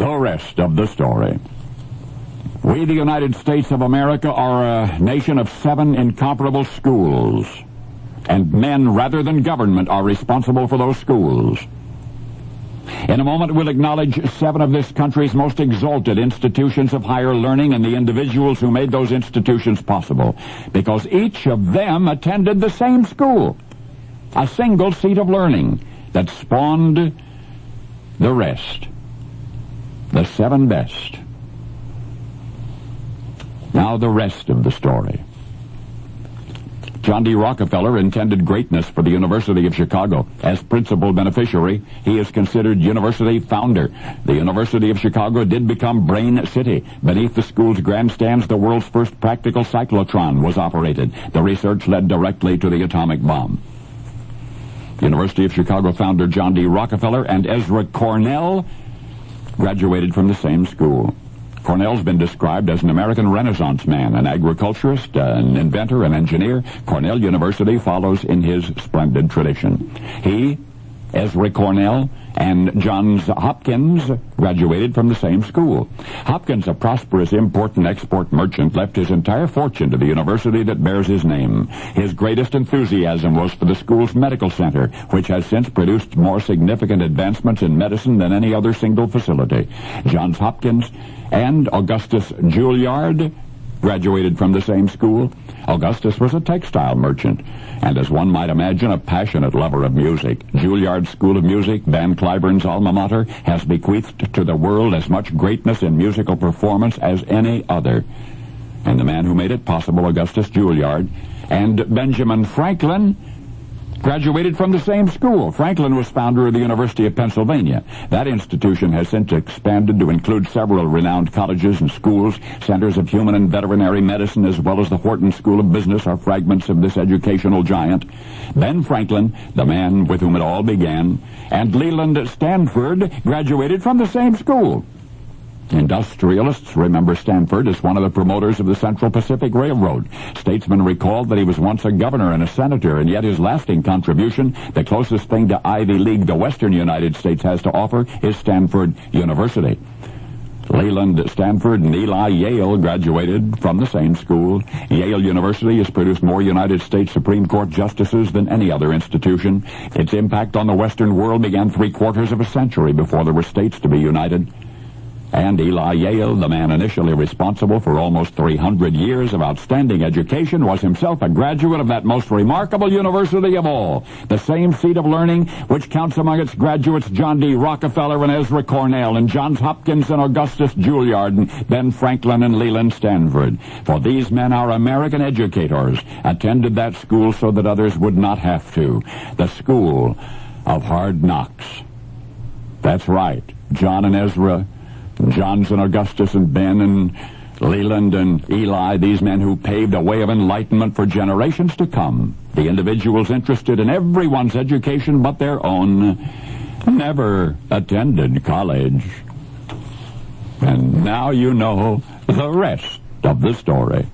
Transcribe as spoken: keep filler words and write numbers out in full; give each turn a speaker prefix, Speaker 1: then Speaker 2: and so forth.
Speaker 1: The rest of the story. We, the United States of America, are a nation of seven incomparable schools, and men rather than government are responsible for those schools. In a moment, we'll acknowledge seven of this country's most exalted institutions of higher learning and the individuals who made those institutions possible, because each of them attended the same school, a single seat of learning that spawned the rest, the seven best. Now the rest of the story. John D. Rockefeller intended greatness for the University of Chicago. As principal beneficiary, he is considered university founder. The University of Chicago did become Brain City. Beneath the school's grandstands, the world's first practical cyclotron was operated. The research led directly to the atomic bomb. University of Chicago founder John D. Rockefeller and Ezra Cornell graduated from the same school. Cornell's been described as an American Renaissance man, an agriculturist, an inventor, an engineer. Cornell University follows in his splendid tradition. He, Ezra Cornell, and Johns Hopkins graduated from the same school. Hopkins, a prosperous import and export merchant, left his entire fortune to the university that bears his name. His greatest enthusiasm was for the school's medical center, which has since produced more significant advancements in medicine than any other single facility. Johns Hopkins and Augustus Juilliard graduated from the same school. Augustus was a textile merchant, and as one might imagine, a passionate lover of music. Juilliard's School of Music, Van Cliburn's alma mater, has bequeathed to the world as much greatness in musical performance as any other. And the man who made it possible, Augustus Juilliard, and Benjamin Franklin, graduated from the same school. Franklin was founder of the University of Pennsylvania. That institution has since expanded to include several renowned colleges and schools. Centers of human and veterinary medicine, as well as the Wharton School of Business, are fragments of this educational giant. Ben Franklin, the man with whom it all began, and Leland Stanford graduated from the same school. Industrialists remember Stanford as one of the promoters of the Central Pacific Railroad. Statesmen recall that he was once a governor and a senator, and yet his lasting contribution, the closest thing to Ivy League the western United States has to offer, is Stanford University. Leland Stanford and Eli Yale graduated from the same school. Yale University has produced more United States Supreme Court justices than any other institution. Its impact on the Western world began three-quarters of a century before there were states to be united. And Eli Yale, the man initially responsible for almost three hundred years of outstanding education, was himself a graduate of that most remarkable university of all, the same seat of learning which counts among its graduates John D. Rockefeller and Ezra Cornell and Johns Hopkins and Augustus Juilliard and Ben Franklin and Leland Stanford. For these men, our American educators, attended that school so that others would not have to. The school of hard knocks. That's right, John and Ezra, Johns and Augustus and Ben and Leland and Eli, these men who paved a way of enlightenment for generations to come. The individuals interested in everyone's education but their own never attended college. And now you know the rest of the story.